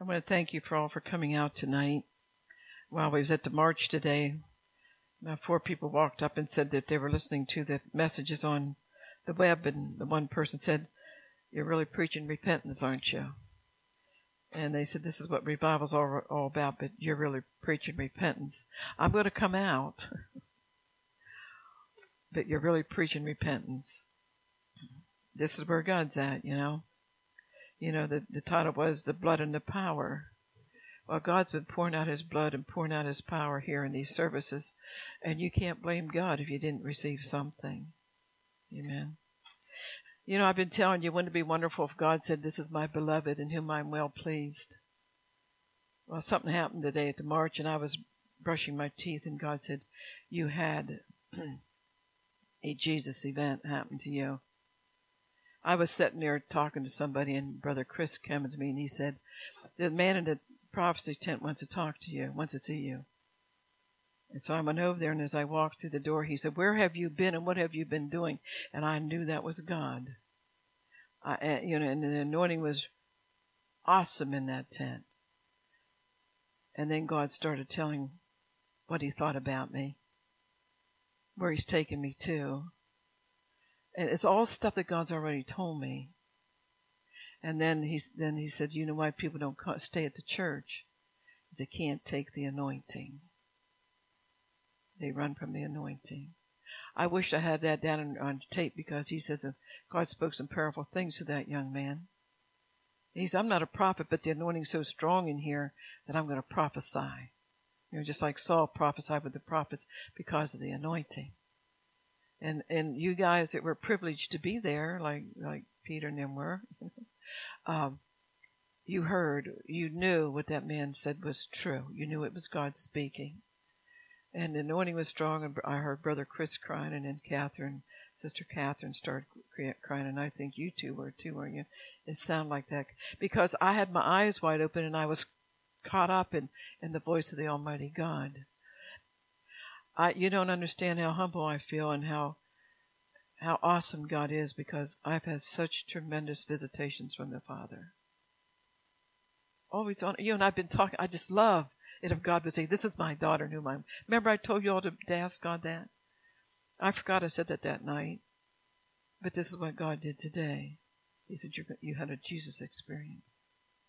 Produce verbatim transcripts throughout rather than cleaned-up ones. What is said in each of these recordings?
I want to thank you for all for coming out tonight. While we was at the march today, uh, four people walked up and said that they were listening to the messages on the web, and the one person said, "You're really preaching repentance, aren't you?" And they said, "This is what revival's all, all about, but you're really preaching repentance." I'm going to come out, but you're really preaching repentance. This is where God's at, you know. You know, the, the title was The Blood and the Power. Well, God's been pouring out his blood and pouring out his power here in these services, and you can't blame God if you didn't receive something. Amen. You know, I've been telling you, wouldn't it be wonderful if God said, "This is my beloved in whom I'm well pleased"? Well, something happened today at the march, and I was brushing my teeth, and God said, "You had a Jesus event happen to you." I was sitting there talking to somebody, and Brother Chris came to me, and he said, "The man in the prophecy tent wants to talk to you, wants to see you." And so I went over there, and as I walked through the door, he said, "Where have you been, and what have you been doing?" And I knew that was God. I, you know, and the anointing was awesome in that tent. And then God started telling what he thought about me, where he's taken me to. And it's all stuff that God's already told me. And then he, then he said, "You know why people don't stay at the church? They can't take the anointing. They run from the anointing." I wish I had that down on, on tape, because he said that God spoke some powerful things to that young man. He said, "I'm not a prophet, but the anointing's so strong in here that I'm going to prophesy." You know, just like Saul prophesied with the prophets because of the anointing. And and you guys that were privileged to be there, like like Peter and them were, um, you heard, you knew what that man said was true. You knew it was God speaking. And the anointing was strong, and I heard Brother Chris crying, and then Catherine, Sister Catherine started crying, and I think you two were too, weren't you? It sounded like that. Because I had my eyes wide open, and I was caught up in, in the voice of the Almighty God. I, you don't understand how humble I feel and how how awesome God is, because I've had such tremendous visitations from the Father. Always on, you and I've been talking, I just love it if God would say, "This is my daughter in whom I'm..." Remember I told you all to, to ask God that? I forgot I said that that night. But this is what God did today. He said, You're, you had a Jesus experience.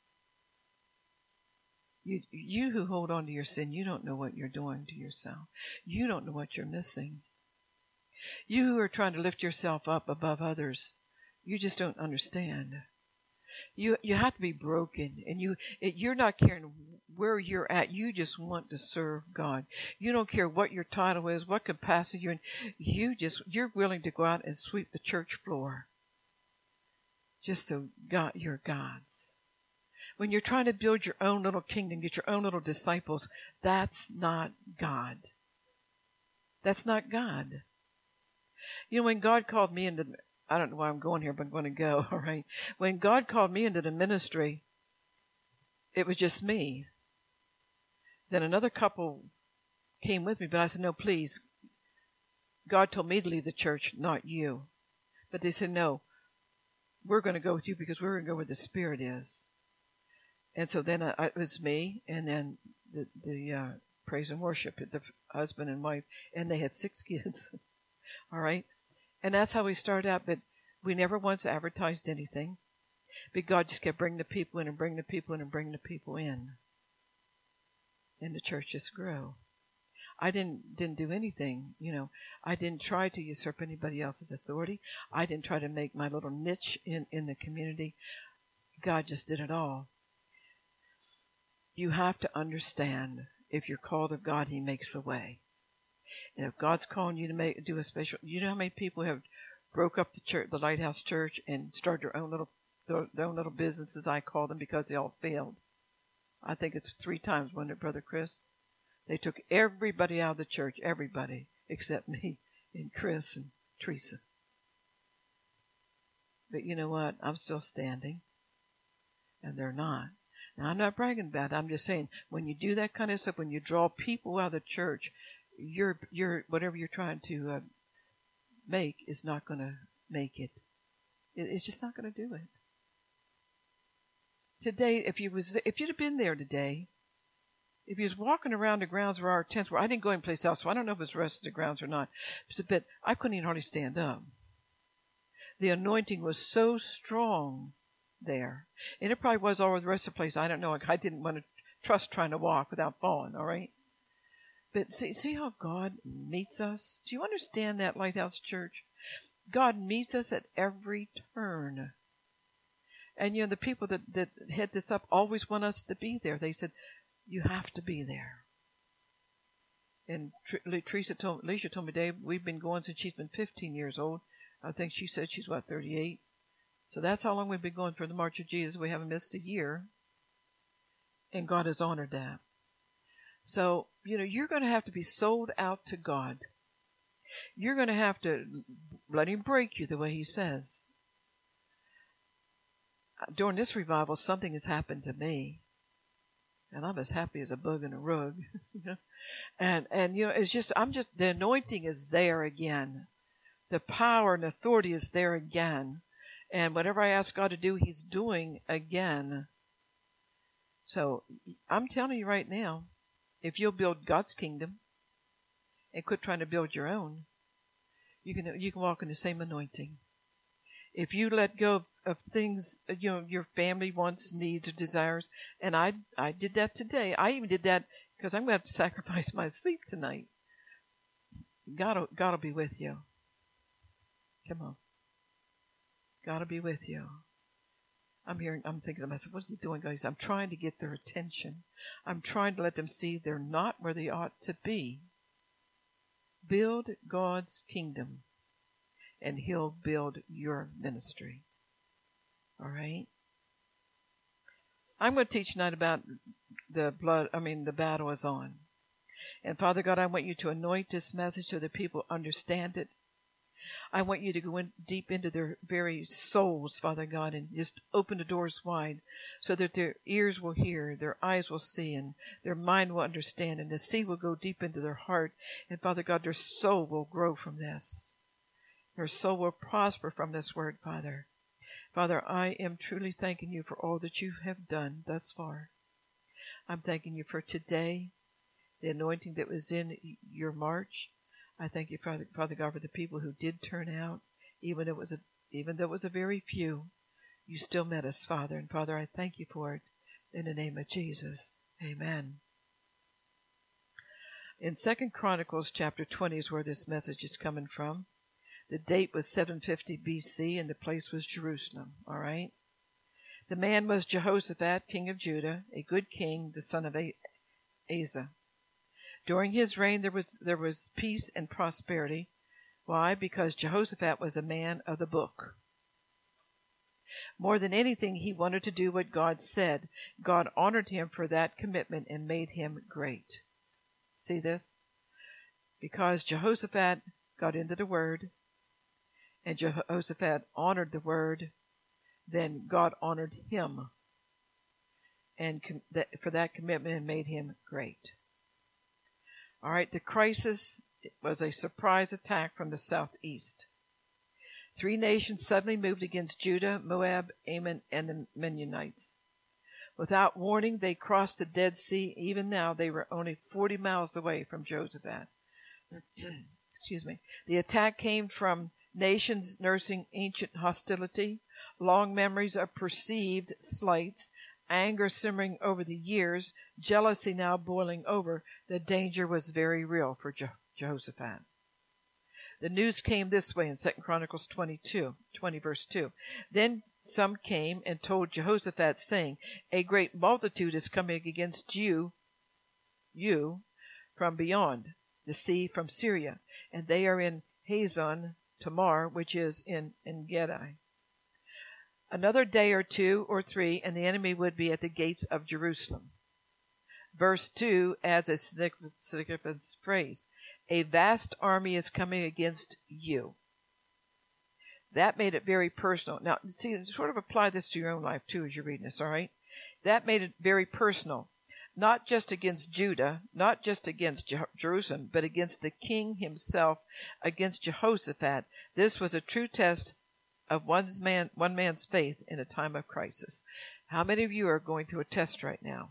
You, you who hold on to your sin, you don't know what you're doing to yourself. You don't know what you're missing. You who are trying to lift yourself up above others, you just don't understand. You you have to be broken, and you it, you're not caring where you're at. You just want to serve God. You don't care what your title is, what capacity you're in. You just you're willing to go out and sweep the church floor, just so God, you're God's. When you're trying to build your own little kingdom, get your own little disciples, that's not God. That's not God. You know, when God called me into, I don't know why I'm going here, but I'm going to go, all right? When God called me into the ministry, it was just me. Then another couple came with me, but I said, "No, please. God told me to leave the church, not you." But they said, "No, we're going to go with you because we're going to go where the Spirit is." And so then uh, it was me, and then the, the uh, praise and worship, the husband and wife, and they had six kids. All right? And that's how we started out, but we never once advertised anything. But God just kept bringing the people in and bringing the people in and bringing the people in. And the church just grew. I didn't didn't do anything, you know. I didn't try to usurp anybody else's authority. I didn't try to make my little niche in, in the community. God just did it all. You have to understand, if you're called of God, He makes a way. And if God's calling you to make do a special, you know how many people have broke up the church, the Lighthouse Church, and started their own little their, their own little businesses, I call them, because they all failed. I think it's three times, wasn't it, Brother Chris? They took everybody out of the church, everybody, except me and Chris and Teresa. But you know what? I'm still standing, and they're not. Now, I'm not bragging about it. I'm just saying, when you do that kind of stuff, when you draw people out of the church, you're, you're, whatever you're trying to uh, make is not going to make it. it. It's just not going to do it. today, if you was if you'd have been there today, if you was walking around the grounds where our tents were, I didn't go anyplace else, so I don't know if it's the rest of the grounds or not. But I couldn't even hardly stand up. The anointing was so strong there. And it probably was all over the rest of the place. I don't know. I didn't want to trust trying to walk without falling, all right? But see, see how God meets us? Do you understand that, Lighthouse Church? God meets us at every turn. And, you know, the people that, that head this up always want us to be there. They said, you have to be there. And Tr- Teresa told, Alicia told me, Dave, we've been going since she's been fifteen years old. I think she said she's, what, thirty-eight? So that's how long we've been going for the March of Jesus. We haven't missed a year. And God has honored that. So, you know, you're going to have to be sold out to God. You're going to have to let Him break you the way He says. During this revival, something has happened to me. And I'm as happy as a bug in a rug. and, and, you know, it's just, I'm just, the anointing is there again. The power and authority is there again. And whatever I ask God to do, He's doing again. So I'm telling you right now, if you'll build God's kingdom and quit trying to build your own, you can you can walk in the same anointing. If you let go of, of things, you know, your family wants, needs, or desires, and I I did that today. I even did that because I'm going to have to sacrifice my sleep tonight. God will, God will be with you. Come on. God will be with you. I'm hearing, I'm thinking to myself, what are you doing, guys? I'm trying to get their attention. I'm trying to let them see they're not where they ought to be. Build God's kingdom, and He'll build your ministry. All right? I'm going to teach tonight about the blood, I mean, the battle is on. And Father God, I want you to anoint this message so that people understand it. I want you to go in deep into their very souls, Father God, and just open the doors wide so that their ears will hear, their eyes will see, and their mind will understand, and the seed will go deep into their heart. And Father God, their soul will grow from this. Their soul will prosper from this word, Father. Father, I am truly thanking you for all that you have done thus far. I'm thanking you for today, the anointing that was in your march. I thank you, Father, Father God, for the people who did turn out, even though it was a, even though it was a very few. You still met us, Father, and Father, I thank you for it. In the name of Jesus, Amen. In Second Chronicles chapter twenty is where this message is coming from. The date was seven fifty B C, and the place was Jerusalem. All right. The man was Jehoshaphat, king of Judah, a good king, the son of Asa. During his reign, there was there was peace and prosperity. Why? Because Jehoshaphat was a man of the book. More than anything, he wanted to do what God said. God honored him for that commitment and made him great. See this? Because Jehoshaphat got into the Word, and Jehoshaphat honored the Word, then God honored him and com- that, for that commitment and made him great. All right, the crisis was a surprise attack from the southeast. Three nations suddenly moved against Judah, Moab, Ammon, and the Mennonites. Without warning, they crossed the Dead Sea. Even now, they were only forty miles away from Jehoshaphat. Excuse me. The attack came from nations nursing ancient hostility, long memories of perceived slights, anger simmering over the years, jealousy now boiling over. The danger was very real for Je- Jehoshaphat. The news came this way in Second Chronicles twenty-two, twenty verse two. Then some came and told Jehoshaphat, saying, a great multitude is coming against you, you, from beyond the sea, from Syria, and they are in Hazon Tamar, which is in En-gedi. Another day or two or three, and the enemy would be at the gates of Jerusalem. Verse two adds a significant phrase. A vast army is coming against you. That made it very personal. Now, see, sort of apply this to your own life, too, as you're reading this, all right? That made it very personal. Not just against Judah, not just against Je- Jerusalem, but against the king himself, against Jehoshaphat. This was a true test of one's man, one man's faith in a time of crisis. How many of you are going through a test right now?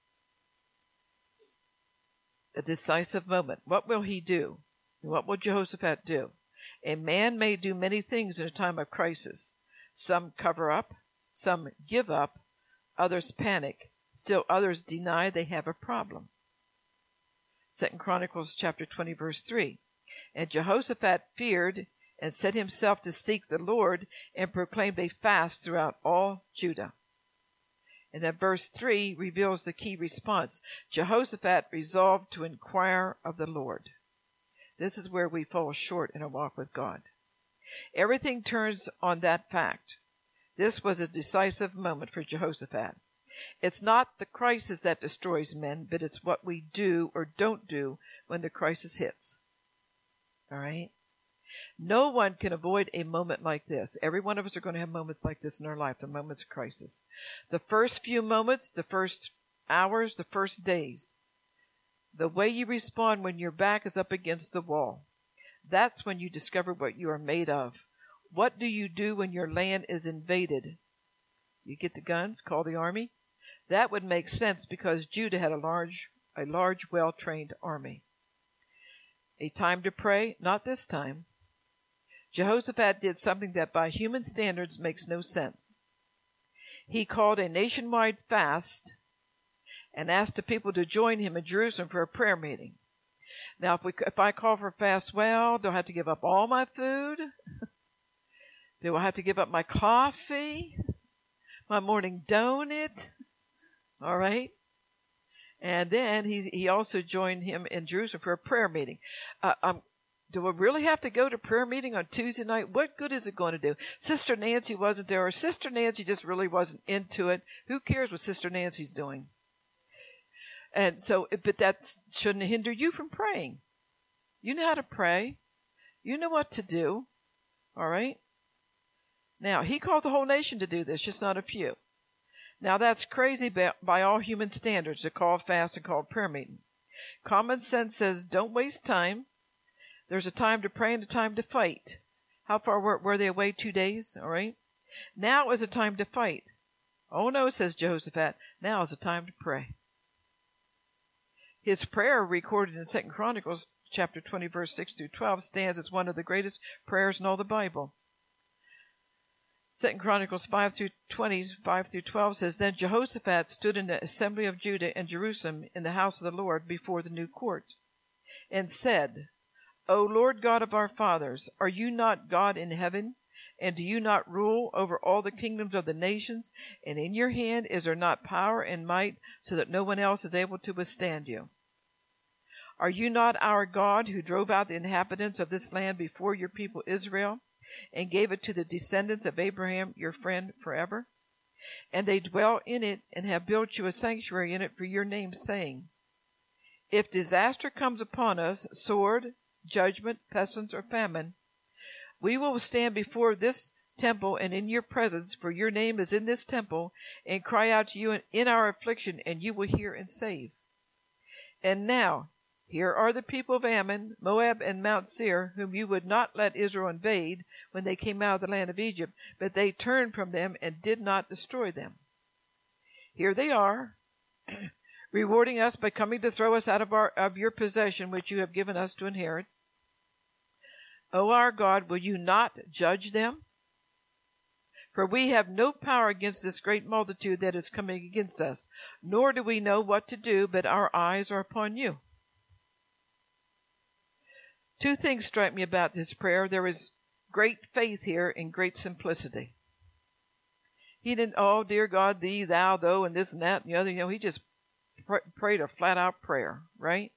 A decisive moment. What will he do? What will Jehoshaphat do? A man may do many things in a time of crisis. Some cover up, some give up, others panic, still others deny they have a problem. Second Chronicles chapter twenty, verse three. And Jehoshaphat feared and set himself to seek the Lord and proclaimed a fast throughout all Judah. And then verse three reveals the key response. Jehoshaphat resolved to inquire of the Lord. This is where we fall short in our walk with God. Everything turns on that fact. This was a decisive moment for Jehoshaphat. It's not the crisis that destroys men, but it's what we do or don't do when the crisis hits. All right? No one can avoid a moment like this. Every one of us are going to have moments like this in our life, the moments of crisis. The first few moments, the first hours, the first days, the way you respond when your back is up against the wall, that's when you discover what you are made of. What do you do when your land is invaded? You get the guns, call the army? That would make sense because Judah had a large, a large, well-trained army. A time to pray? Not this time. Jehoshaphat did something that by human standards makes no sense. He called a nationwide fast and asked the people to join him in Jerusalem for a prayer meeting. Now, if, we, if I call for a fast, well, do I have to give up all my food? Do I have to give up my coffee? My morning donut? All right. And then he, he also joined him in Jerusalem for a prayer meeting. Uh, um, do I really have to go to prayer meeting on Tuesday night? What good is it going to do? Sister Nancy wasn't there, or Sister Nancy just really wasn't into it. Who cares what Sister Nancy's doing? And so, but that shouldn't hinder you from praying. You know how to pray. You know what to do. All right? Now, he called the whole nation to do this, just not a few. Now, that's crazy by, by all human standards to call fast and call prayer meeting. Common sense says don't waste time. There's a time to pray and a time to fight. How far were, were they away? Two days, all right? Now is a time to fight. Oh, no, says Jehoshaphat. Now is a time to pray. His prayer, recorded in Second Chronicles chapter twenty, verse six through twelve, stands as one of the greatest prayers in all the Bible. Second Chronicles five through twenty, five through twelve says, Then Jehoshaphat stood in the assembly of Judah and Jerusalem in the house of the Lord before the new court, and said, O Lord God of our fathers, are you not God in heaven? And do you not rule over all the kingdoms of the nations? And in your hand is there not power and might, so that no one else is able to withstand you? Are you not our God, who drove out the inhabitants of this land before your people Israel, and gave it to the descendants of Abraham, your friend, forever? And they dwell in it, and have built you a sanctuary in it for your name, saying, If disaster comes upon us, sword, judgment, pestilence, or famine, we will stand before this temple and in your presence, for your name is in this temple, and cry out to you in, in our affliction, and you will hear and save. And now, here are the people of Ammon, Moab, and Mount Seir, whom you would not let Israel invade when they came out of the land of Egypt, but they turned from them and did not destroy them. Here they are, rewarding us by coming to throw us out of, our, of your possession, which you have given us to inherit. O our God, will you not judge them? For we have no power against this great multitude that is coming against us, nor do we know what to do, but our eyes are upon you. Two things strike me about this prayer. There is great faith here and great simplicity. He didn't, oh, dear God, thee, thou, thou, and this and that and the other. You know, he just pr- prayed a flat-out prayer, right?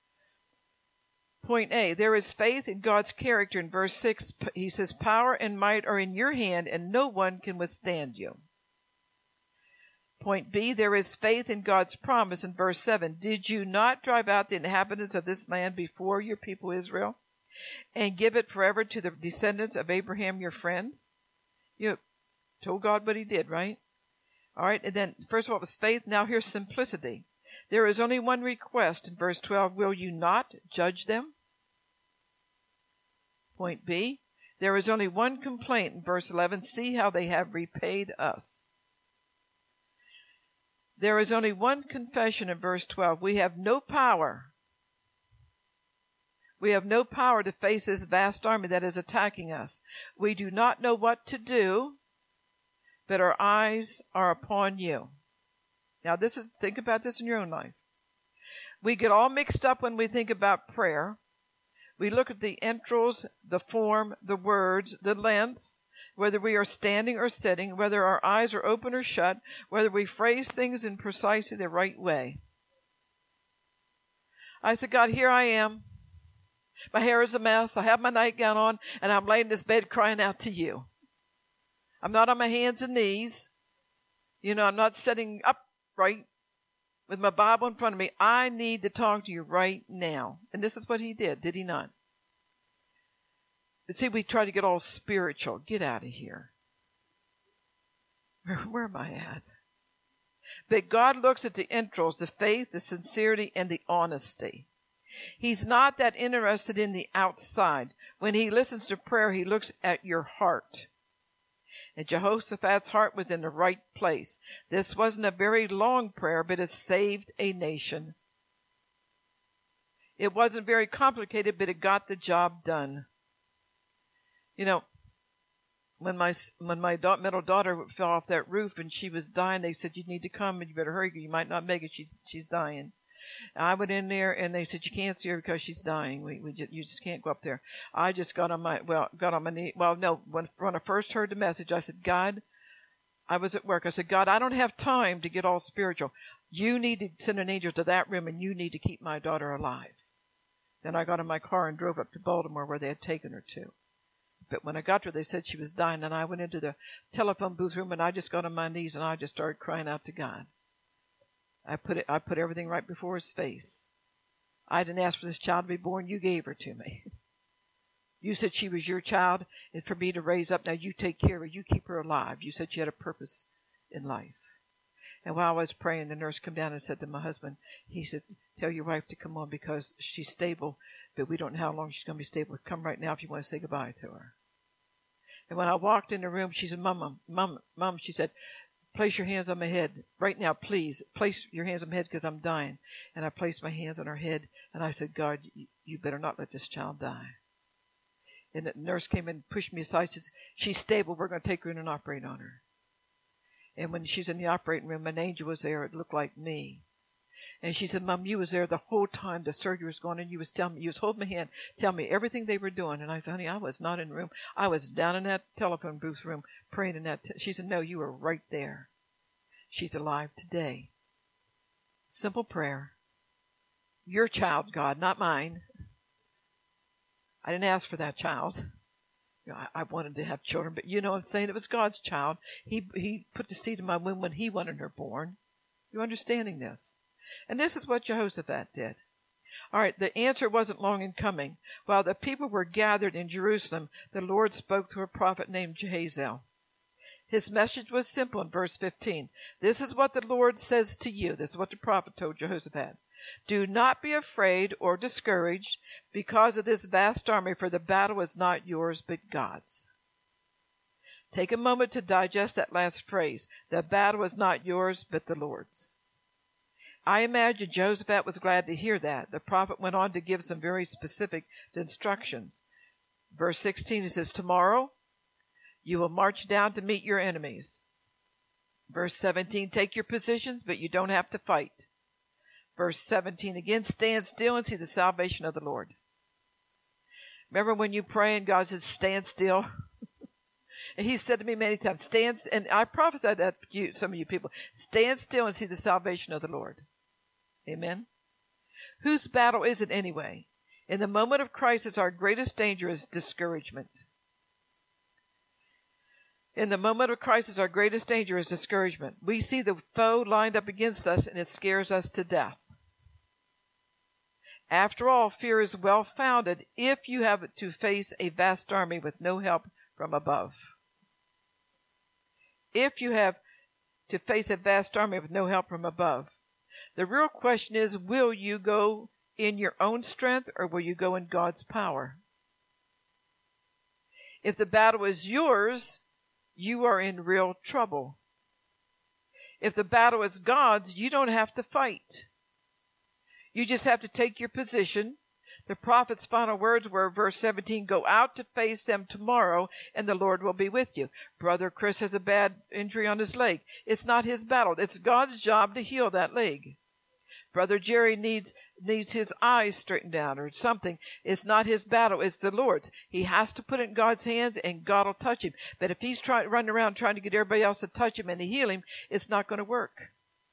Point A, there is faith in God's character. In verse six, he says, power and might are in your hand, and no one can withstand you. Point B, there is faith in God's promise in verse seven. Did you not drive out the inhabitants of this land before your people Israel, and give it forever to the descendants of Abraham your friend? You told God what he did, right? All right, and then first of all it was faith. Now here's simplicity. There is only one request in verse twelve. Will you not judge them? Point B, There is only one complaint in verse eleven. See how they have repaid us. There is only one confession in verse twelve. We have no power. We have no power to face this vast army that is attacking us. We do not know what to do, but our eyes are upon you. Now, this is, think about this in your own life. We get all mixed up when we think about prayer. We look at the intros, the form, the words, the length, whether we are standing or sitting, whether our eyes are open or shut, whether we phrase things in precisely the right way. I said, God, here I am. My hair is a mess. I have my nightgown on, and I'm laying in this bed crying out to you. I'm not on my hands and knees. You know, I'm not sitting upright with my Bible in front of me. I need to talk to you right now. And this is what he did, did he not? See, we try to get all spiritual. Get out of here. Where, where am I at? But God looks at the intros, the faith, the sincerity, and the honesty. He's not that interested in the outside. When he listens to prayer, he looks at your heart. And Jehoshaphat's heart was in the right place. This wasn't a very long prayer, but it saved a nation. It wasn't very complicated, but it got the job done. You know, when my when my da- middle daughter fell off that roof and she was dying, they said, you need to come and you better hurry. You might not make it. She's she's dying. I went in there and they said, you can't see her because she's dying. We we just, you just can't go up there. I just got on my well got on my knee. Well, no, when when I first heard the message, I said, God, I was at work. I said, God, I don't have time to get all spiritual. You need to send an angel to that room, and you need to keep my daughter alive. Then I got in my car and drove up to Baltimore, where they had taken her to. But when I got to her, they said she was dying, and I went into the telephone booth room, and I just got on my knees, and I just started crying out to God. I put it. I put everything right before his face. I didn't ask for this child to be born. You gave her to me. You said she was your child, and for me to raise up. Now you take care of her. You keep her alive. You said she had a purpose in life. And while I was praying, the nurse came down and said to my husband, he said, tell your wife to come on because she's stable, but we don't know how long she's going to be stable. Come right now if you want to say goodbye to her. And when I walked in the room, she said, Mom, Mom, Mom, she said, place your hands on my head right now, please. Place your hands on my head because I'm dying. And I placed my hands on her head, and I said, God, you, you better not let this child die. And the nurse came in and pushed me aside. She said, she's stable. We're going to take her in and operate on her. And when she was in the operating room, an angel was there. It looked like me. And she said, Mom, you was there the whole time the surgery was going on. You was telling me, you was holding my hand, telling me everything they were doing. And I said, honey, I was not in the room. I was down in that telephone booth room praying in that. T-. She said, no, you were right there. She's alive today. Simple prayer. Your child, God, not mine. I didn't ask for that child. You know, I, I wanted to have children, but you know what I'm saying? It was God's child. He, he put the seed in my womb when he wanted her born. You're understanding this? And this is what Jehoshaphat did. All right, the answer wasn't long in coming. While the people were gathered in Jerusalem, the Lord spoke through a prophet named Jehaziel. His message was simple in verse fifteen. This is what the Lord says to you. This is what the prophet told Jehoshaphat. Do not be afraid or discouraged because of this vast army, for the battle is not yours but God's. Take a moment to digest that last phrase. The battle is not yours but the Lord's. I imagine Jehoshaphat was glad to hear that. The prophet went on to give some very specific instructions. Verse sixteen, he says, tomorrow you will march down to meet your enemies. Verse seventeen, take your positions, but you don't have to fight. Verse seventeen again, stand still and see the salvation of the Lord. Remember when you pray and God says, stand still? And he said to me many times, stand, and I prophesied that to you, some of you people, stand still and see the salvation of the Lord. Amen? Whose battle is it anyway? In the moment of crisis, our greatest danger is discouragement. In the moment of crisis, our greatest danger is discouragement. We see the foe lined up against us, and it scares us to death. After all, fear is well-founded if you have to face a vast army with no help from above. If you have to face a vast army with no help from above. The real question is, will you go in your own strength or will you go in God's power? If the battle is yours, you are in real trouble. If the battle is God's, you don't have to fight. You just have to take your position. The prophet's final words were, verse seventeen, go out to face them tomorrow, and the Lord will be with you. Brother Chris has a bad injury on his leg. It's not his battle. It's God's job to heal that leg. Brother Jerry needs needs his eyes straightened out or something. It's not his battle. It's the Lord's. He has to put it in God's hands, and God will touch him. But if he's trying running around trying to get everybody else to touch him and to heal him, it's not going to work.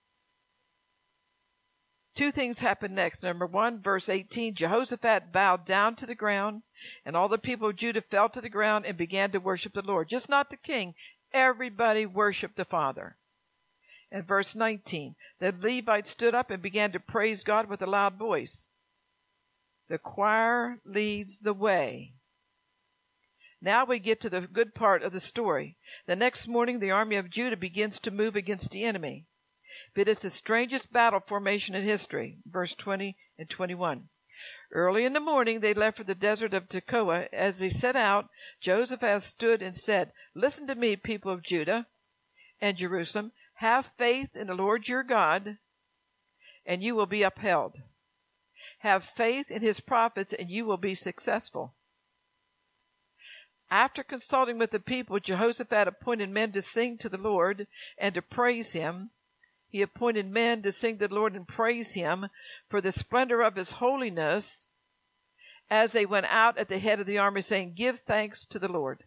Two things happen next. Number one, verse eighteen, Jehoshaphat bowed down to the ground, and all the people of Judah fell to the ground and began to worship the Lord. Just not the king. Everybody worshiped the Father. And verse nineteen, the Levites stood up and began to praise God with a loud voice. The choir leads the way. Now we get to the good part of the story. The next morning, the army of Judah begins to move against the enemy. But it's the strangest battle formation in history. Verse twenty and twenty-one. Early in the morning, they left for the desert of Tekoa. As they set out, Jehoshaphat stood and said, listen to me, people of Judah and Jerusalem. Have faith in the Lord your God, and you will be upheld. Have faith in his prophets, and you will be successful. After consulting with the people, Jehoshaphat appointed men to sing to the Lord and to praise him. He appointed men to sing to the Lord and praise him for the splendor of his holiness as they went out at the head of the army, saying, give thanks to the Lord.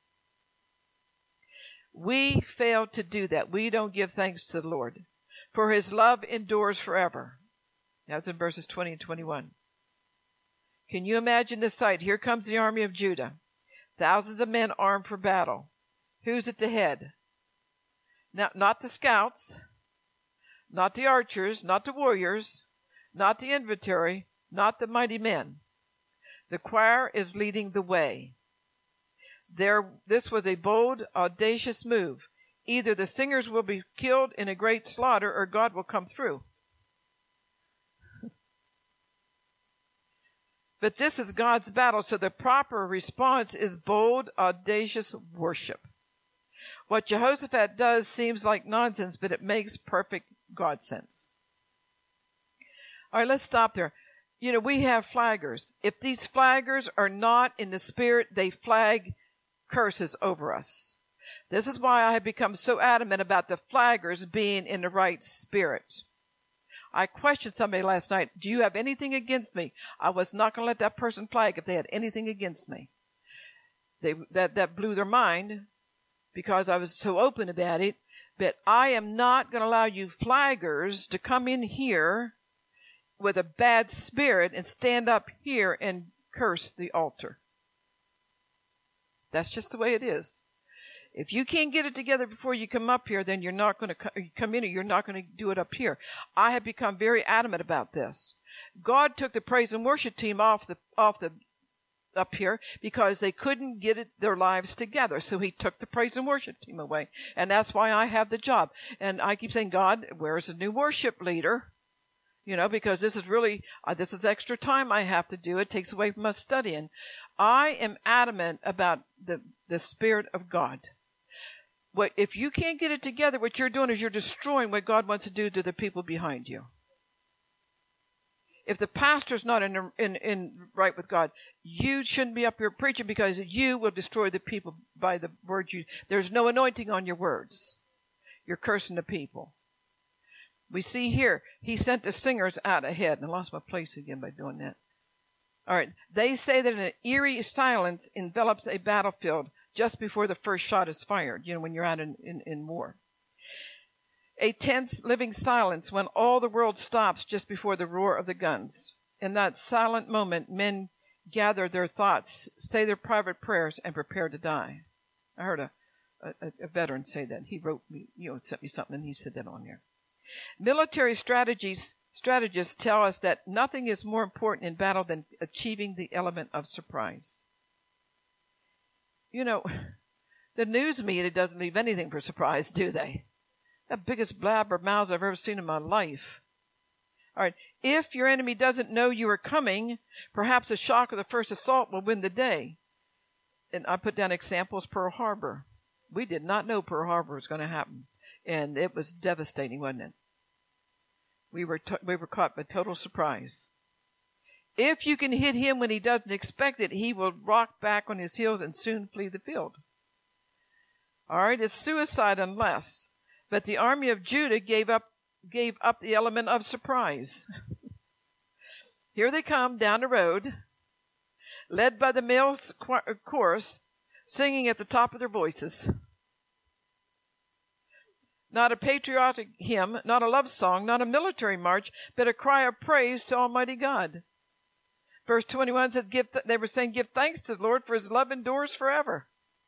We fail to do that. We don't give thanks to the Lord, for his love endures forever. That's in verses twenty and twenty-one. Can you imagine this sight? Here comes the army of Judah. Thousands of men armed for battle. Who's at the head? Now, not the scouts, not the archers, not the warriors, not the inventory, not the mighty men. The choir is leading the way. There, this was a bold, audacious move. Either the singers will be killed in a great slaughter, or God will come through. But this is God's battle, so the proper response is bold, audacious worship. What Jehoshaphat does seems like nonsense, but it makes perfect God sense. All right, let's stop there. You know, we have flaggers. If these flaggers are not in the spirit, they flag curses over us. This is why I have become so adamant about the flaggers being in the right spirit. I questioned somebody last night, do you have anything against me? I was not going to let that person flag if they had anything against me. They, that, that blew their mind because I was so open about it. But I am not going to allow you flaggers to come in here with a bad spirit and stand up here and curse the altar. That's just the way it is. If you can't get it together before you come up here, then you're not going to come in, or you're not going to do it up here. I have become very adamant about this. God took the praise and worship team off the off the up here because they couldn't get it, their lives together. So he took the praise and worship team away, and that's why I have the job. And I keep saying, God, where's the new worship leader? You know, because this is really uh, this is extra time I have to do. It takes away from us studying. I am adamant about the the Spirit of God. What if you can't get it together? What you're doing is you're destroying what God wants to do to the people behind you. If the pastor's not in, in in right with God, you shouldn't be up here preaching, because you will destroy the people by the words you. There's no anointing on your words. You're cursing the people. We see here, he sent the singers out ahead. And I lost my place again by doing that. All right. They say that an eerie silence envelops a battlefield just before the first shot is fired, you know, when you're out in, in, in war. A tense, living silence when all the world stops just before the roar of the guns. In that silent moment, men gather their thoughts, say their private prayers, and prepare to die. I heard a, a, a veteran say that. He wrote me, you know, sent me something, and he said that on there. Military strategies, strategists tell us that nothing is more important in battle than achieving the element of surprise. You know, the news media doesn't leave anything for surprise, do they? The biggest blabber mouths I've ever seen in my life. All right, if your enemy doesn't know you are coming, perhaps the shock of the first assault will win the day. and I put down examples, Pearl Harbor. We did not know Pearl Harbor was going to happen, and it was devastating, wasn't it? We were to- we were caught by total surprise. If you can hit him when he doesn't expect it, he will rock back on his heels and soon flee the field. All right, it's suicide unless. But the army of Judah gave up gave up the element of surprise. Here they come down the road, led by the male chorus, singing at the top of their voices. Not a patriotic hymn, not a love song, not a military march, but a cry of praise to Almighty God. Verse twenty-one said, "Give th- they were saying, give thanks to the Lord, for his love endures forever."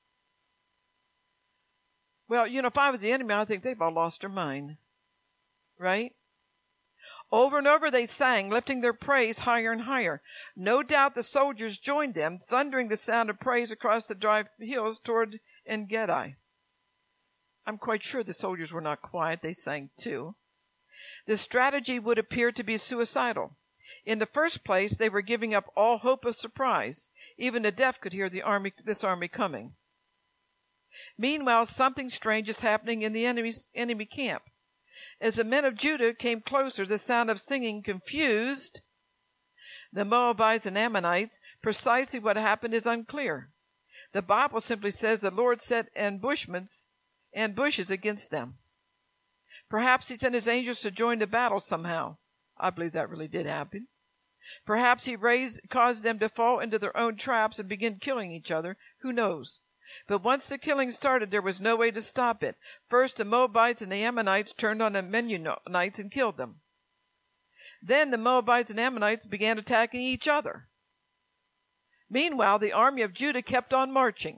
Well, you know, if I was the enemy, I think they've all lost their mind. Right? Over and over they sang, lifting their praise higher and higher. No doubt the soldiers joined them, thundering the sound of praise across the dry hills toward En-Gedi. I'm quite sure the soldiers were not quiet. They sang too. The strategy would appear to be suicidal. In the first place, they were giving up all hope of surprise. Even the deaf could hear the army, this army coming. Meanwhile, something strange is happening in the enemy's, enemy camp. As the men of Judah came closer, the sound of singing confused the Moabites and Ammonites. Precisely what happened is unclear. The Bible simply says the Lord set ambushments and bushes against them. Perhaps he sent his angels to join the battle somehow. I believe that really did happen. Perhaps he raised, caused them to fall into their own traps and begin killing each other. Who knows? But once the killing started, there was no way to stop it. First, the Moabites and the Ammonites turned on the Mennonites and killed them. Then the Moabites and Ammonites began attacking each other. Meanwhile, the army of Judah kept on marching.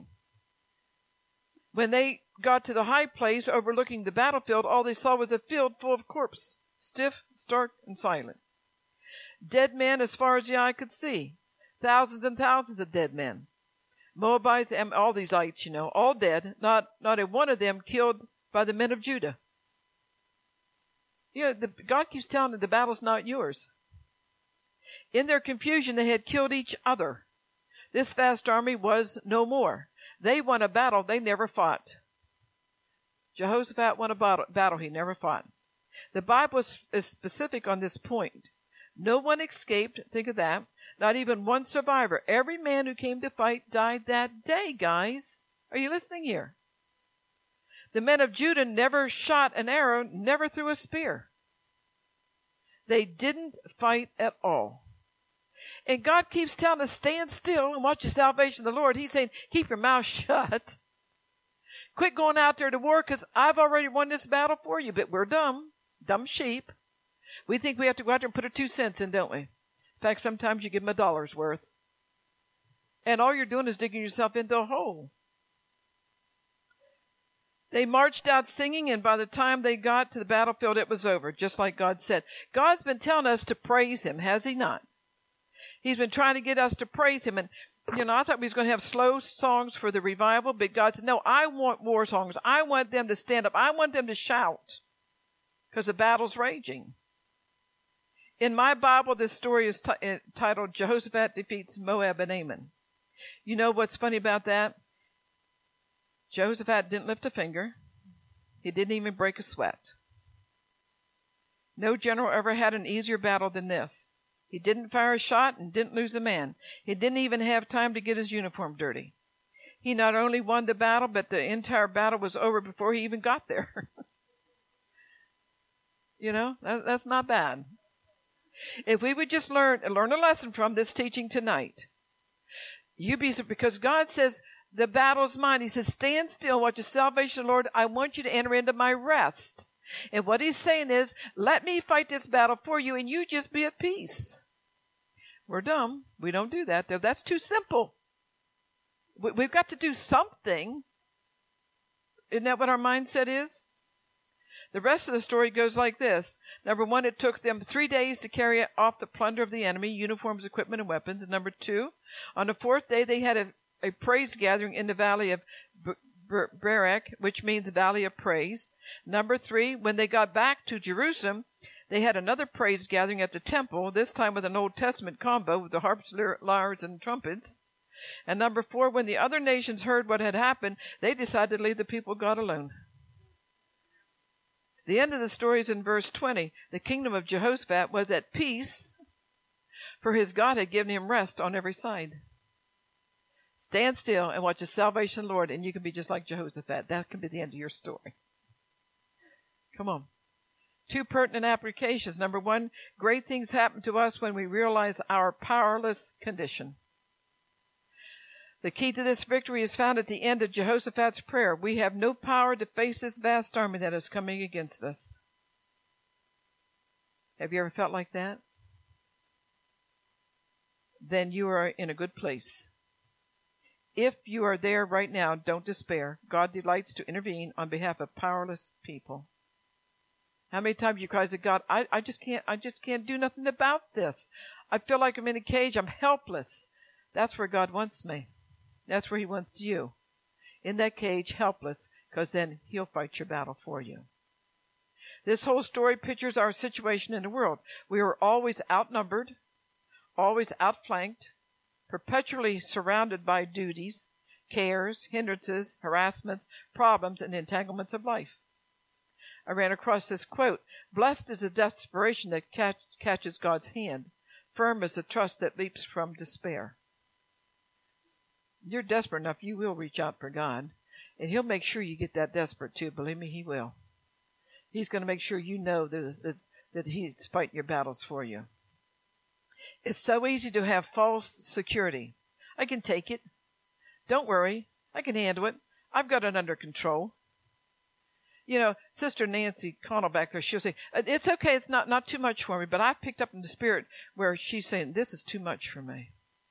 When they got to the high place overlooking the battlefield, all they saw was a field full of corpses, stiff, stark, and silent. Dead men as far as the eye could see. Thousands and thousands of dead men. Moabites and all these ites, you know, all dead, not, not a one of them killed by the men of Judah. You know, the, God keeps telling them the battle's not yours. In their confusion, they had killed each other. This vast army was no more. They won a battle they never fought. Jehoshaphat won a battle, battle he never fought. The Bible is, is specific on this point. No one escaped, think of that. Not even one survivor. Every man who came to fight died that day, guys. Are you listening here? The men of Judah never shot an arrow, never threw a spear. They didn't fight at all. And God keeps telling us, stand still and watch the salvation of the Lord. He's saying, keep your mouth shut. Quit going out there to war, because I've already won this battle for you. But we're dumb, dumb sheep. We think we have to go out there and put our two cents in, don't we? In fact, sometimes you give them a dollar's worth. And all you're doing is digging yourself into a hole. They marched out singing, and by the time they got to the battlefield, it was over, just like God said. God's been telling us to praise him, has he not? He's been trying to get us to praise him. And, you know, I thought we was going to have slow songs for the revival, but God said, no, I want war songs. I want them to stand up. I want them to shout, because the battle's raging. In my Bible, this story is t- titled Jehoshaphat Defeats Moab and Ammon. You know what's funny about that? Jehoshaphat didn't lift a finger. He didn't even break a sweat. No general ever had an easier battle than this. He didn't fire a shot and didn't lose a man. He didn't even have time to get his uniform dirty. He not only won the battle, but the entire battle was over before he even got there. You know, that, that's not bad. If we would just learn learn a lesson from this teaching tonight, you be because God says the battle's mine. He says, stand still, watch the salvation of the Lord. I want you to enter into my rest. And what he's saying is, let me fight this battle for you, and you just be at peace. We're dumb. We don't do that, though. That's too simple. We, we've got to do something. Isn't that what our mindset is? The rest of the story goes like this. Number one, it took them three days to carry off the plunder of the enemy, uniforms, equipment, and weapons. And number two, on the fourth day, they had a, a praise gathering in the valley of Berach, which means valley of praise. Number three, when they got back to Jerusalem, they had another praise gathering at the temple, this time with an Old Testament combo with the harps, lyres, and trumpets. And number four, when the other nations heard what had happened, they decided to leave the people of God alone. The end of the story is in verse twenty. The kingdom of Jehoshaphat was at peace, for his God had given him rest on every side. Stand still and watch the salvation of the Lord, and you can be just like Jehoshaphat. That can be the end of your story. Come on. Two pertinent applications. Number one, great things happen to us when we realize our powerless condition. The key to this victory is found at the end of Jehoshaphat's prayer. We have no power to face this vast army that is coming against us. Have you ever felt like that? Then you are in a good place. If you are there right now, don't despair. God delights to intervene on behalf of powerless people. How many times you cry to God, I, I just can't, I just can't do nothing about this. I feel like I'm in a cage. I'm helpless. That's where God wants me. That's where he wants you. In that cage, helpless, because then he'll fight your battle for you. This whole story pictures our situation in the world. We are always outnumbered, always outflanked, perpetually surrounded by duties, cares, hindrances, harassments, problems, and entanglements of life. I ran across this quote, "Blessed is the desperation that catch, catches God's hand. Firm is the trust that leaps from despair." You're desperate enough, you will reach out for God. And he'll make sure you get that desperate too. Believe me, he will. He's going to make sure you know that, that, that he's fighting your battles for you. It's so easy to have false security. I can take it. Don't worry. I can handle it. I've got it under control. You know, Sister Nancy Connell back there, she'll say, it's okay, it's not, not too much for me, but I've picked up in the spirit where she's saying, this is too much for me.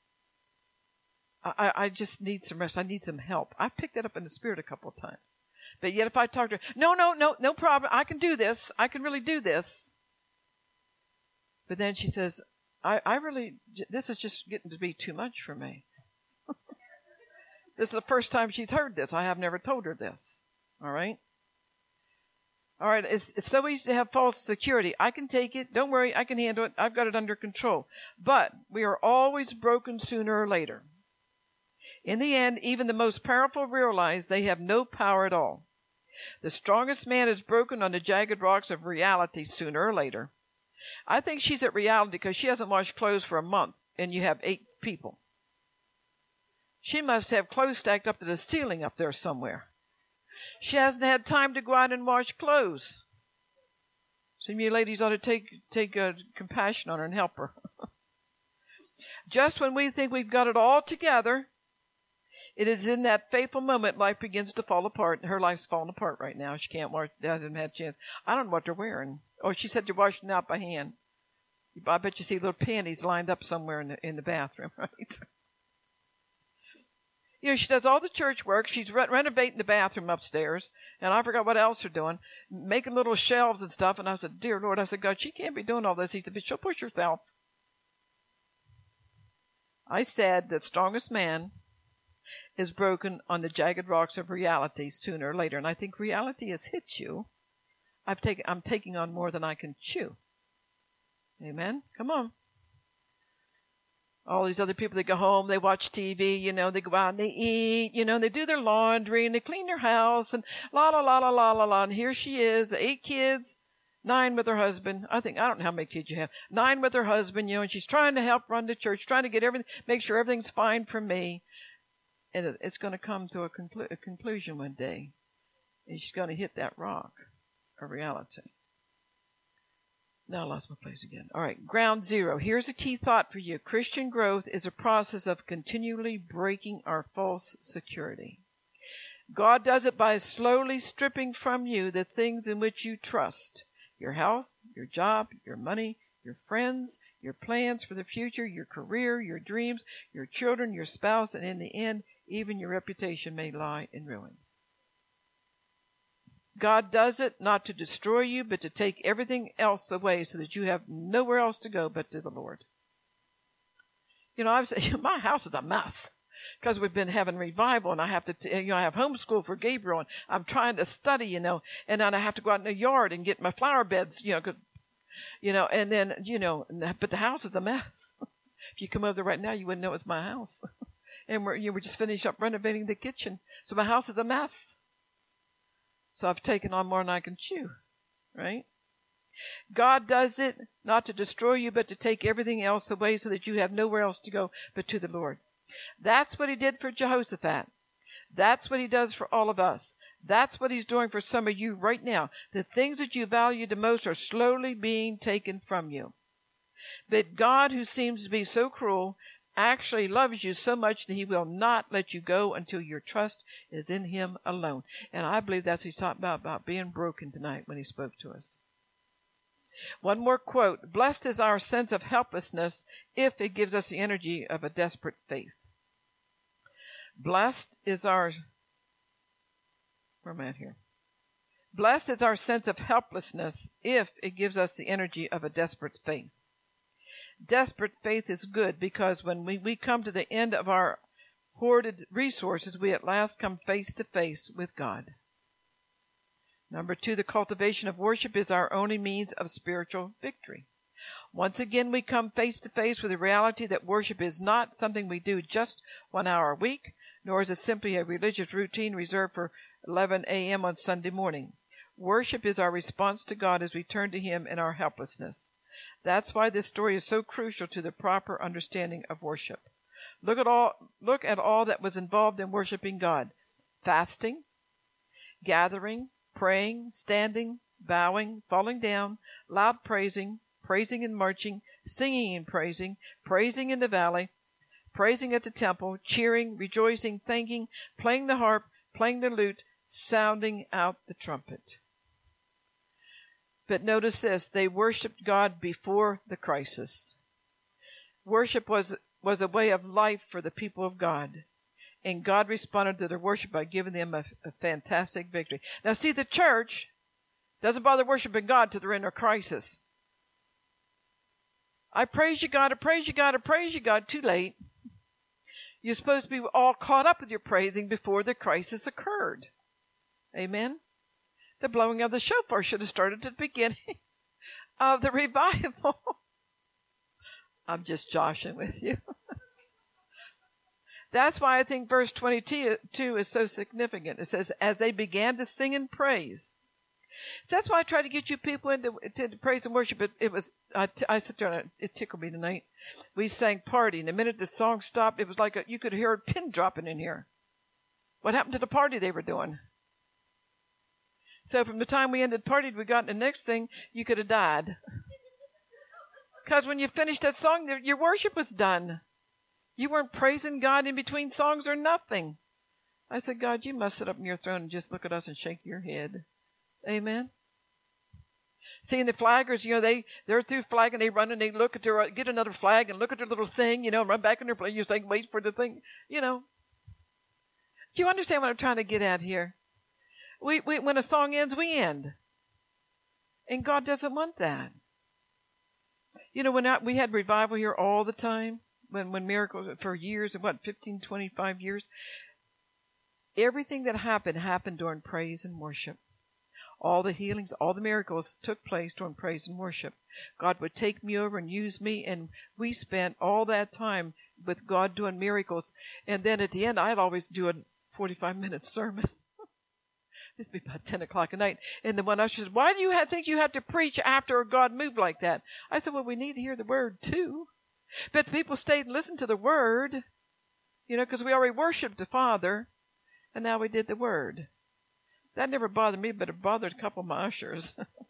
I, I just need some rest. I need some help. I've picked that up in the spirit a couple of times. But yet if I talk to her, no, no, no, no problem. I can do this. I can really do this. But then she says, I, I really, this is just getting to be too much for me. This is the first time she's heard this. I have never told her this. All right? All right, it's, it's so easy to have false security. I can take it. Don't worry. I can handle it. I've got it under control. But we are always broken sooner or later. In the end, even the most powerful realize they have no power at all. The strongest man is broken on the jagged rocks of reality sooner or later. I think she's at reality because she hasn't washed clothes for a month, and you have eight people. She must have clothes stacked up to the ceiling up there somewhere. She hasn't had time to go out and wash clothes. Some of you ladies ought to take take uh, compassion on her and help her. Just when we think we've got it all together, it is in that fateful moment life begins to fall apart. Her life's falling apart right now. She can't wash. Doesn't have a chance. I don't know what they're wearing. Oh, she said they're washing out by hand. I bet you see little panties lined up somewhere in the in the bathroom, right? You know, she does all the church work. She's re- renovating the bathroom upstairs. And I forgot what else they're doing. Making little shelves and stuff. And I said, dear Lord, I said, God, she can't be doing all this. He said, but she'll push herself. I said that strongest man is broken on the jagged rocks of reality sooner or later. And I think reality has hit you. I've taken, I'm taking on more than I can chew. Amen? Come on. All these other people, they go home, they watch T V, you know, they go out and they eat, you know, they do their laundry and they clean their house and la la la la la la la. And here she is, eight kids, nine with her husband. I think, I don't know how many kids you have. Nine with her husband, you know, and she's trying to help run the church, trying to get everything, make sure everything's fine for me. And it's going to come to a, conclu- a conclusion one day. And she's going to hit that rock of reality. Now I lost my place again. All right, ground zero. Here's a key thought for you. Christian growth is a process of continually breaking our false security. God does it by slowly stripping from you the things in which you trust. Your health, your job, your money, your friends, your plans for the future, your career, your dreams, your children, your spouse, and in the end, even your reputation may lie in ruins. God does it not to destroy you, but to take everything else away so that you have nowhere else to go but to the Lord. You know, I've said, my house is a mess because we've been having revival and I have to, t- you know, I have homeschool for Gabriel and I'm trying to study, you know, and then I have to go out in the yard and get my flower beds, you know, cause, you know, and then, you know, but the house is a mess. If you come over there right now, you wouldn't know it's my house. And we're, you know, we're just finished up renovating the kitchen. So my house is a mess. So I've taken on more than I can chew, right? God does it not to destroy you, but to take everything else away so that you have nowhere else to go but to the Lord. That's what he did for Jehoshaphat. That's what he does for all of us. That's what he's doing for some of you right now. The things that you value the most are slowly being taken from you. But God, who seems to be so cruel, actually loves you so much that he will not let you go until your trust is in him alone. And I believe that's what he's talking about, about being broken tonight when he spoke to us. One more quote. Blessed is our sense of helplessness if it gives us the energy of a desperate faith. Blessed is our, where am I at here? Blessed is our sense of helplessness if it gives us the energy of a desperate faith. Desperate faith is good because when we, we come to the end of our hoarded resources, we at last come face to face with God. Number two, the cultivation of worship is our only means of spiritual victory. Once again, we come face to face with the reality that worship is not something we do just one hour a week, nor is it simply a religious routine reserved for eleven a.m. on Sunday morning. Worship is our response to God as we turn to him in our helplessness. That's why this story is so crucial to the proper understanding of worship. Look at all, look at all that was involved in worshiping God. Fasting, gathering, praying, standing, bowing, falling down, loud praising, praising and marching, singing and praising, praising in the valley, praising at the temple, cheering, rejoicing, thanking, playing the harp, playing the lute, sounding out the trumpet. But notice this, they worshiped God before the crisis. Worship was, was a way of life for the people of God. And God responded to their worship by giving them a, a fantastic victory. Now see, the church doesn't bother worshiping God till they're in a crisis. I praise you, God, I praise you, God, I praise you, God. Too late. You're supposed to be all caught up with your praising before the crisis occurred. Amen? The blowing of the shofar should have started at the beginning of the revival. I'm just joshing with you. That's why I think verse twenty-two is so significant. It says, as they began to sing and praise. So that's why I try to get you people into, into praise and worship. It, it was, I, t- I sat there and it tickled me tonight. We sang Party, and the minute the song stopped, it was like a, you could hear a pin dropping in here. What happened to the party they were doing? So from the time we ended party, we got to the next thing, you could have died. Because when you finished that song, your worship was done. You weren't praising God in between songs or nothing. I said, God, you must sit up in your throne and just look at us and shake your head. Amen. Seeing the flaggers, you know, they, they're through flag and they run and they look at their, get another flag and look at their little thing, you know, run back in their place. You say, wait for the thing, you know. Do you understand what I'm trying to get at here? We, we, when a song ends, we end. And God doesn't want that. You know, when I, we had revival here all the time, when, when miracles, for years, what, fifteen, twenty-five years, everything that happened, happened during praise and worship. All the healings, all the miracles took place during praise and worship. God would take me over and use me, and we spent all that time with God doing miracles. And then at the end, I'd always do a forty-five minute sermon. This would be about ten o'clock at night. And the one usher said, why do you have, think you have to preach after God moved like that? I said, well, we need to hear the word too. But people stayed and listened to the word, you know, because we already worshiped the Father, and now we did the word. That never bothered me, but it bothered a couple of my ushers.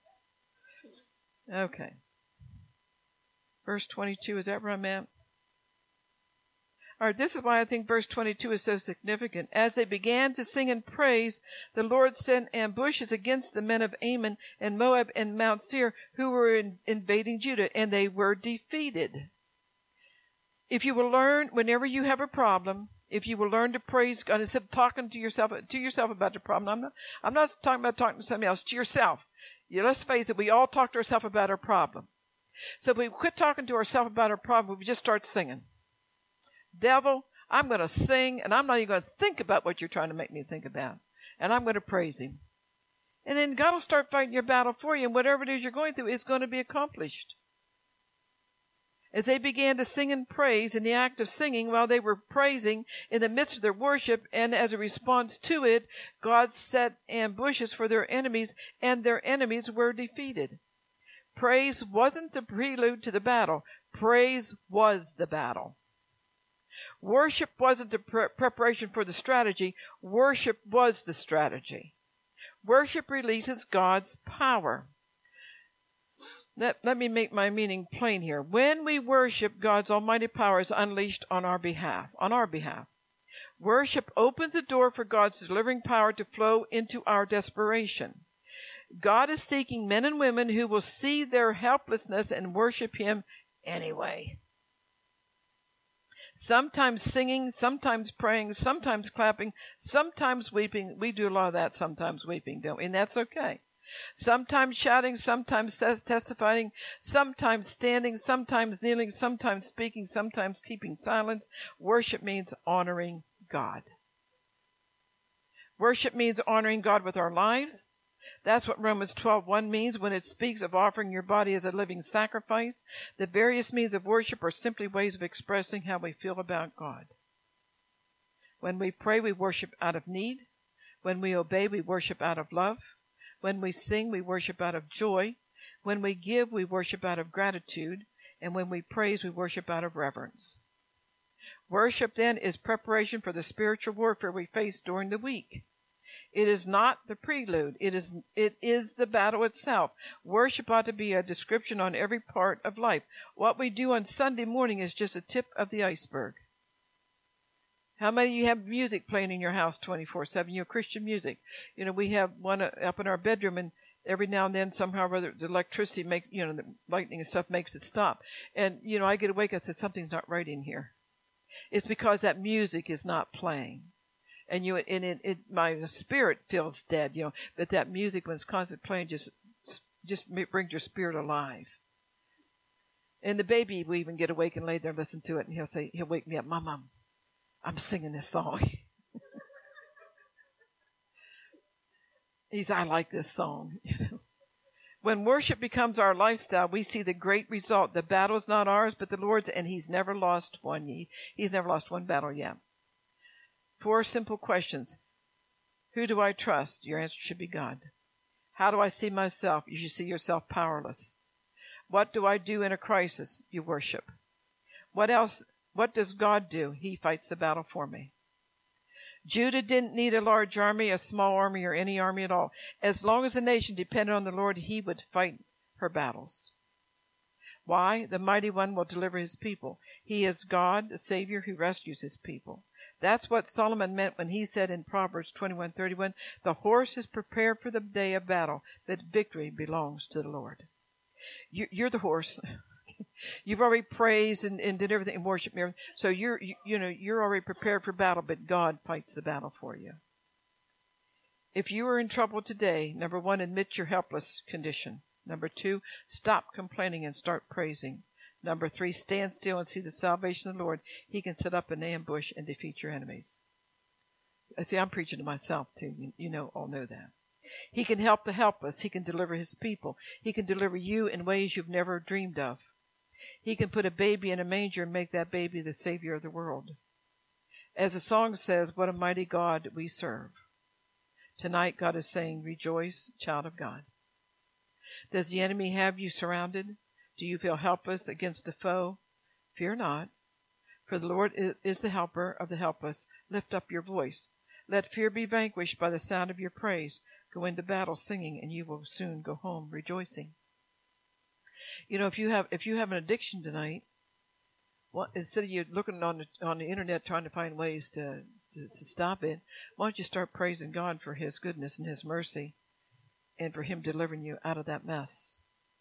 Okay. Verse twenty-two, is that where I'm at? All right, this is why I think verse twenty-two is so significant. As they began to sing and praise, the Lord sent ambushes against the men of Ammon and Moab and Mount Seir who were in, invading Judah, and they were defeated. If you will learn, whenever you have a problem, if you will learn to praise God instead of talking to yourself to yourself about the problem, I'm not, I'm not talking about talking to somebody else, to yourself. Yeah, let's face it, we all talk to ourselves about our problem. So if we quit talking to ourselves about our problem, we just start singing. Devil, I'm going to sing, and I'm not even going to think about what you're trying to make me think about. And I'm going to praise him. And then God will start fighting your battle for you, and whatever it is you're going through is going to be accomplished. As they began to sing and praise in the act of singing, while they were praising in the midst of their worship, and as a response to it, God set ambushes for their enemies, and their enemies were defeated. Praise wasn't the prelude to the battle. Praise was the battle. Worship wasn't the pre- preparation for the strategy. Worship was the strategy. Worship releases God's power. Let, let me make my meaning plain here. When we worship, God's almighty power is unleashed on our behalf, on our behalf. Worship opens the door for God's delivering power to flow into our desperation. God is seeking men and women who will see their helplessness and worship Him anyway. Sometimes singing, sometimes praying, sometimes clapping, sometimes weeping. We do a lot of that, sometimes weeping, don't we? And that's okay. Sometimes shouting, sometimes testifying, sometimes standing, sometimes kneeling, sometimes speaking, sometimes keeping silence. Worship means honoring God. Worship means honoring God with our lives. That's what Romans twelve one means when it speaks of offering your body as a living sacrifice. The various means of worship are simply ways of expressing how we feel about God. When we pray, we worship out of need. When we obey, we worship out of love. When we sing, we worship out of joy. When we give, we worship out of gratitude. And when we praise, we worship out of reverence. Worship, then, is preparation for the spiritual warfare we face during the week. It is not the prelude. It is, it is the battle itself. Worship ought to be a description on every part of life. What we do on Sunday morning is just a tip of the iceberg. How many of you have music playing in your house twenty-four seven? You know, Christian music. You know, we have one up in our bedroom, and every now and then, somehow or other, the electricity make, you know, the lightning and stuff makes it stop. And, you know, I get awake up to something's not right in here. It's because that music is not playing. And you, and it, it, my spirit feels dead, you know, but that music, when it's constantly playing, just, just brings your spirit alive. And the baby will even get awake and lay there and listen to it, and he'll say, he'll wake me up, Mom, Mom, I'm singing this song. He's, I like this song, you know. When worship becomes our lifestyle, we see the great result. The battle is not ours, but the Lord's, and He's never lost one. He, he's never lost one battle yet. Four simple questions. Who do I trust? Your answer should be God. How do I see myself? You should see yourself powerless. What do I do in a crisis? You worship. What else? What does God do? He fights the battle for me. Judah didn't need a large army, a small army, or any army at all. As long as the nation depended on the Lord, He would fight her battles. Why? The Mighty One will deliver His people. He is God, the Savior who rescues His people. That's what Solomon meant when he said in Proverbs twenty-one thirty-one, the horse is prepared for the day of battle, but victory belongs to the Lord. You, you're the horse. You've already praised and, and did everything and worship and everything. So you're, you, you know, you're already prepared for battle, but God fights the battle for you. If you are in trouble today, number one, admit your helpless condition. Number two, stop complaining and start praising. Number three, stand still and see the salvation of the Lord. He can set up an ambush and defeat your enemies. See, I'm preaching to myself too. You, you know, all know that. He can help the helpless. He can deliver His people. He can deliver you in ways you've never dreamed of. He can put a baby in a manger and make that baby the Savior of the world. As the song says, what a mighty God we serve. Tonight, God is saying, rejoice, child of God. Does the enemy have you surrounded? Do you feel helpless against the foe? Fear not, for the Lord is the helper of the helpless. Lift up your voice. Let fear be vanquished by the sound of your praise. Go into battle singing, and you will soon go home rejoicing. You know, if you have if you have an addiction tonight, well, instead of you looking on the, on the internet trying to find ways to, to, to stop it, why don't you start praising God for His goodness and His mercy, and for Him delivering you out of that mess?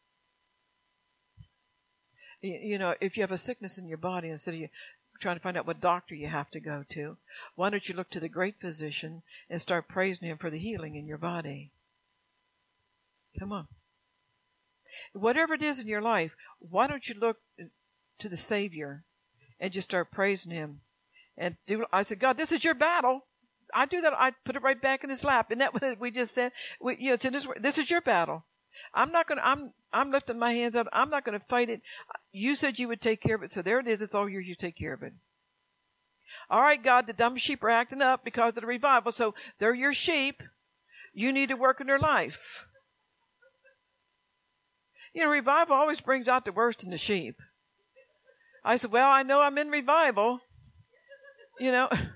You know, if you have a sickness in your body, instead of you trying to find out what doctor you have to go to, why don't you look to the great physician and start praising Him for the healing in your body? Come on. Whatever it is in your life, why don't you look to the Savior and just start praising Him? And do, I said, God, this is your battle. I do that. I put it right back in His lap. Isn't that what we just said? We, you know, it's in His, this is your battle. I'm not going to, I'm, I'm lifting my hands up. I'm not going to fight it. You said you would take care of it, so there it is. It's all yours. You take care of it. All right, God, the dumb sheep are acting up because of the revival, so they're your sheep. You need to work in their life. You know, revival always brings out the worst in the sheep. I said, well, I know I'm in revival. You know. And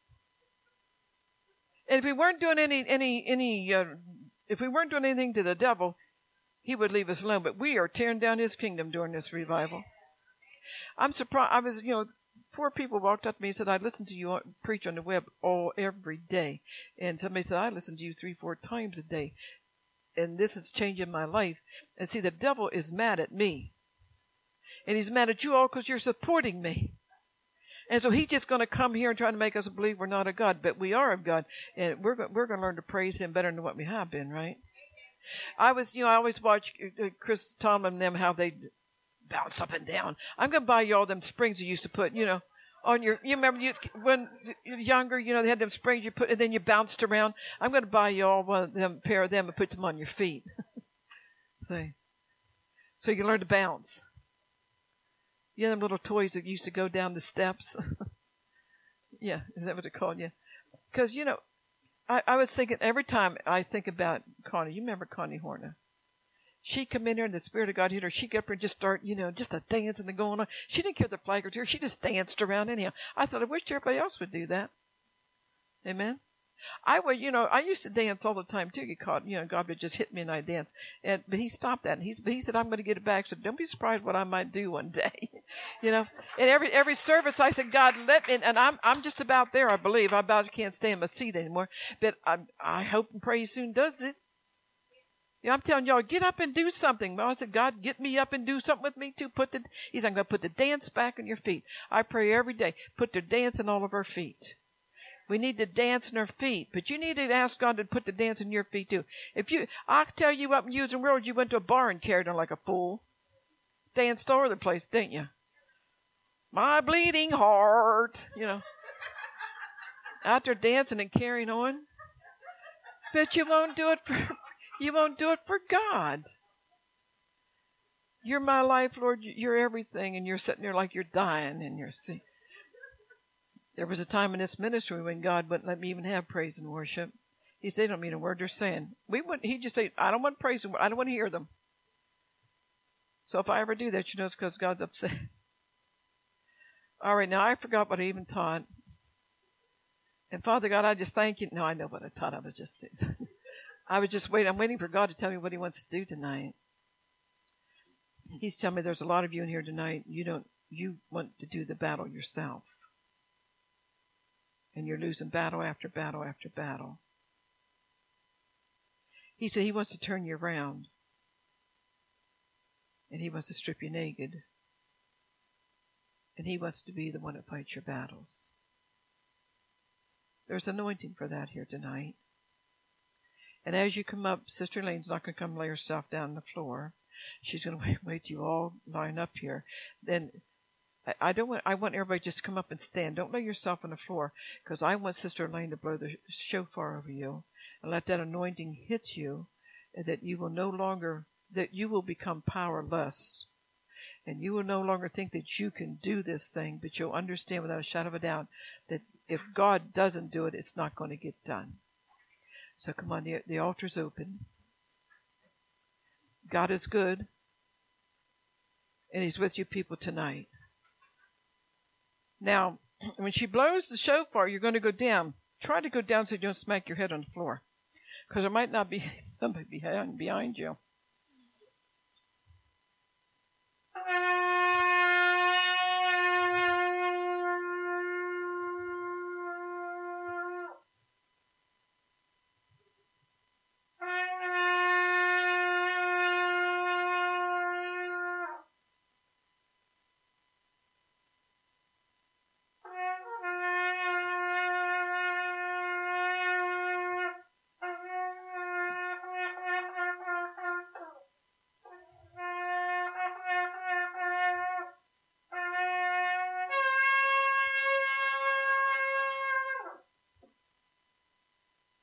if we weren't doing any, any, any, uh, if we weren't doing anything to the devil, he would leave us alone. But we are tearing down his kingdom during this revival. I'm surprised. I was, you know, four people walked up to me and said, I listen to you preach on the web all every day. And somebody said, I listen to you three, four times a day. And this is changing my life. And see, the devil is mad at me. And he's mad at you all because you're supporting me. And so he's just going to come here and try to make us believe we're not of God. But we are of God. And we're, we're going to learn to praise him better than what we have been, right? I was, you know, I always watch Chris Tomlin and them, how they bounce up and down. I'm going to buy you all them springs you used to put, you know, on your, you remember you, when you're younger, you know, they had them springs you put, and then you bounced around. I'm going to buy you all one of them, pair of them and put them on your feet. See? So you learn to bounce. You know, them little toys that used to go down the steps. Yeah, is that what they're called? Yeah. Because, you know, I, I was thinking, every time I think about Connie, you remember Connie Horner? She'd come in there and the Spirit of God hit her. She'd get up and just start, you know, just a dancing and going on. She didn't care the flag was here. She just danced around anyhow. I thought, I wish everybody else would do that. Amen? I would, you know, I used to dance all the time too. Get caught, you know, God would just hit me and I'd dance. And, but he stopped that. And he's, but he said, I'm going to get it back. So don't be surprised what I might do one day. You know, and every, every service I said, God, let me, and I'm, I'm just about there, I believe. I about can't stay in my seat anymore. But I, I hope and pray he soon does it. You know, I'm telling y'all, get up and do something. Well, I said, God, get me up and do something with me too. Put the, he said, I'm going to put the dance back on your feet. I pray every day. Put the dance in all of our feet. We need to dance in our feet, but you need to ask God to put the dance in your feet too. If you, I tell you up in Using Road, you went to a bar and carried on like a fool. Danced all over the place, didn't you? My bleeding heart, you know. Out there dancing and carrying on. But you won't do it for, you won't do it for God. You're my life, Lord. You're everything, and you're sitting there like you're dying, and you're see. There was a time in this ministry when God wouldn't let me even have praise and worship. He said, "They don't mean a word they're saying." We wouldn't. He just said, "I don't want praise and I don't want to hear them." So if I ever do that, you know it's because God's upset. All right, now I forgot what I even taught. And Father God, I just thank you. No, I know what I taught. I was just, I was just waiting. I'm waiting for God to tell me what He wants to do tonight. He's telling me there's a lot of you in here tonight. You don't. You want to do the battle yourself. And you're losing battle after battle after battle. He said He wants to turn you around. And He wants to strip you naked. And He wants to be the one that fights your battles. There's anointing for that here tonight. And as you come up, Sister Elaine's not going to come lay herself down on the floor. She's going to wait, wait till you all line up here. Then I don't want, I want everybody just to come up and stand. Don't lay yourself on the floor, because I want Sister Elaine to blow the shofar over you and let that anointing hit you, and that you will no longer, that you will become powerless. And you will no longer think that you can do this thing, but you'll understand without a shadow of a doubt that if God doesn't do it, it's not going to get done. So come on, the, the altar's open. God is good, and He's with you people tonight. Now, when she blows the shofar, you're going to go down. Try to go down so you don't smack your head on the floor, because there might not be somebody behind, behind you.